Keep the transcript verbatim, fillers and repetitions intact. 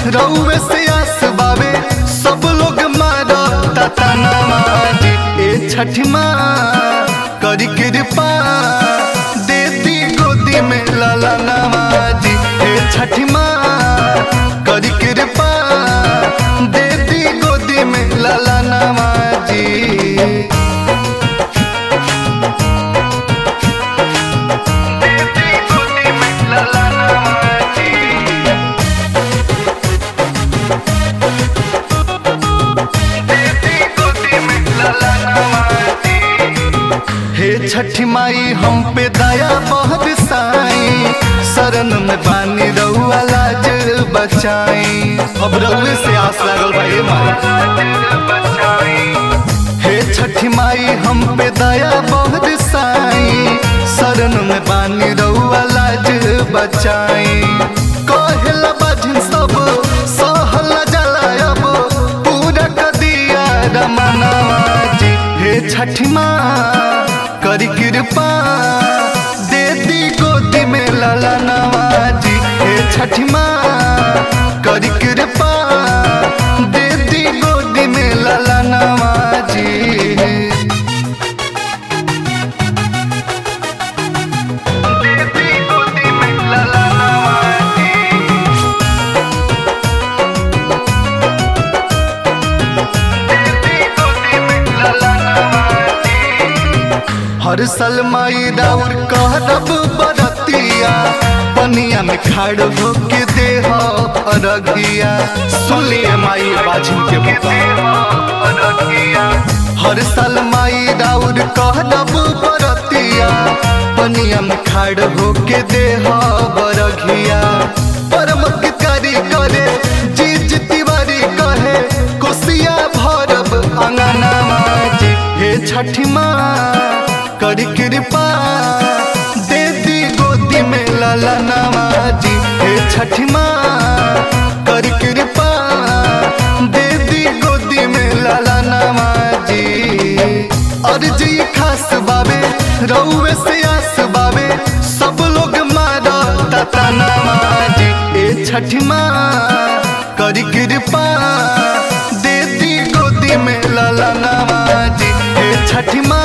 रउवे से आस बावे सब लोग मारा ताना जी। ए छठी माँ करी कृपा दे दी गोदी में लाला नवाजी। ए छठी माँ करी कृपा दे दी गोदी में लाला नवाजी। हे छठी माई हम पे दया बहुत साई, शरण में बानी रउआ लाज बचाई। अब रउए से आस लागल भाई माई। हे छठी माई हम पे दया बहुत साई, शरण में बानी रउआ लाज बचाई। कहला बाजिन सब सहला जलायब पूरा कर दिया रमनवा जी। हे छठी माँ करी कृपा दे दी गोदी में लाला नवाजी। हे छठी माँ करी कृपा दे दी गोदी में लाला नवाजी। दे दी गोदी में लाला नवाजी। दे दी गोदी में लाला नवाजी। हर साल माई राउर कहरब बरतिया, पनिया में खाड़ होके देह अरगिया। सुनिए माई बाजिन के बता। हर साल माई राउर कहरब बरतिया, पनिया में खाड़ होके देह बरगिया। परम करी करे जीज तिवारी कहे कोसिया भरब अंगना जी। हे छठी माँ करी कृपा दे दी गोदी में लाला नवाजी। हे छठी माँ करी कृपा दे दी गोदी में लाला नवाजी। अर्जी खास बावे रउवे से आस बावे सब लोग मारा ताना जी। ए छठी माँ करी कृपा दे दी गोदी में लाला नवाजी। हे छठी माँ